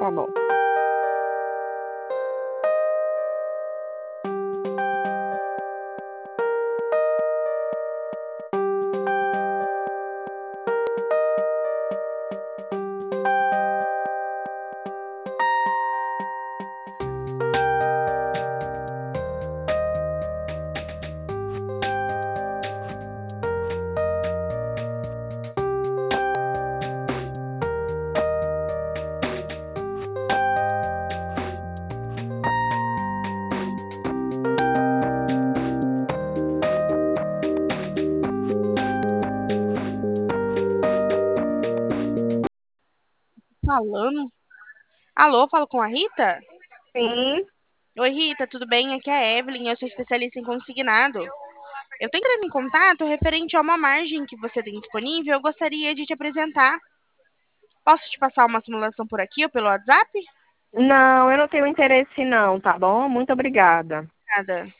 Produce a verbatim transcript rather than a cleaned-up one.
Tá bom. Falando. Alô, falo com a Rita? Sim. Oi, Rita, tudo bem? Aqui é a Evelyn, eu sou especialista em consignado. Eu tô entrando em contato referente a uma margem que você tem disponível, eu gostaria de te apresentar. Posso te passar uma simulação por aqui ou pelo WhatsApp? Não, eu não tenho interesse não, tá bom? Muito obrigada. Nada.